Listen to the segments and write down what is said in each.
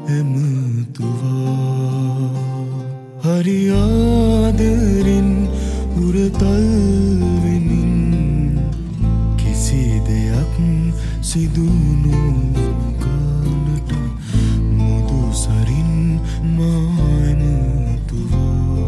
ඇමතුවා හරි ආදරෙන් උරතල් වෙමින් කිසි දෙයක් සිදු නොකරනට මුදු සරින් මා ඇමතුවා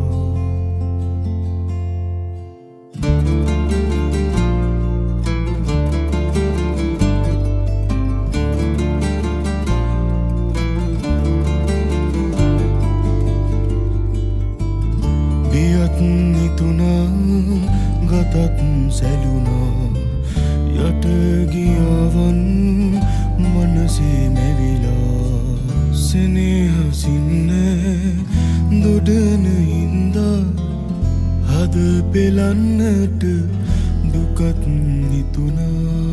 හිතුනා ගතත් සැලුනා යට ගියාවන් මනසේ මැවිලා සෙනෙහසින් දොඩන හින්දා හද පෙලන්නට දුකත් හිතුනා